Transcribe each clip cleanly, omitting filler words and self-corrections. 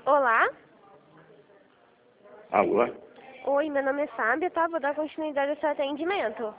Olá? Alô? Oi, meu nome é Fábio, tá? Vou dar continuidade ao seu atendimento.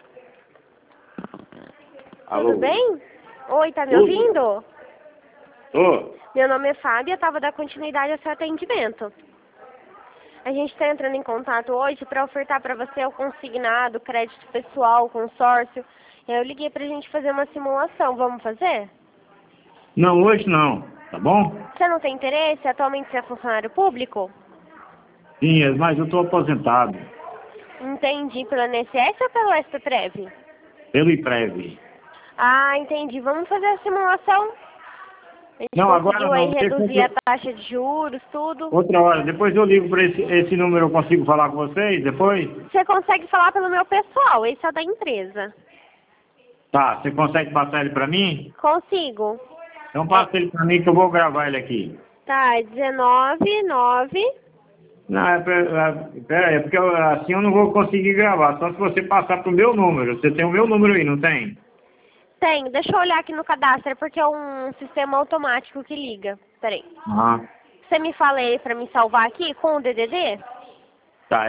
Alô? Tudo bem? Oi, tá me Tudo? ouvindo? Tô. Meu nome é Fábio, tá? Vou dar continuidade ao seu atendimento. A gente está entrando em contato hoje para ofertar para você o consignado, crédito pessoal, consórcio. Eu liguei pra gente fazer uma simulação. Vamos fazer? Não, hoje não, tá bom? Você não tem interesse? Atualmente você é funcionário público? Sim, mas eu tô aposentado. Entendi. Pelo INSS ou pelo SPPREV? Pelo IPREV. Ah, entendi. Vamos fazer a simulação? A gente Não, agora conseguiu aí não. reduzir a taxa de juros, tudo. Outra hora. Depois eu ligo para esse número, eu consigo falar com vocês depois? Você consegue falar pelo meu pessoal, esse é o da empresa. Tá, você consegue passar ele para mim? Consigo. Então passa ele para mim que eu vou gravar ele aqui. Tá, 199. Não, é porque assim eu não vou conseguir gravar, só se você passar pro meu número. Você tem o meu número aí, não tem? Tem, deixa eu olhar aqui no cadastro, é porque é um sistema automático que liga. Peraí. Ah, Você me fala ele pra me salvar aqui com o DDD? tá.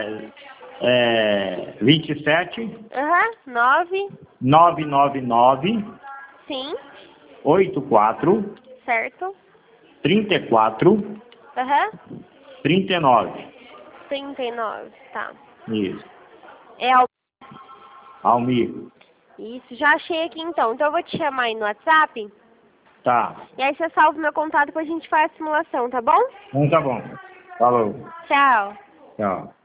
27 Aham, 9. 999 Sim, 84 certo. 34 Aham, 39. 39, tá. Isso. É o... Almir. Isso, já achei aqui então. Então eu vou te chamar aí no WhatsApp. Tá. E aí você salva o meu contato que a gente faz a simulação, tá bom? Então tá bom. Falou. Tchau. Tchau.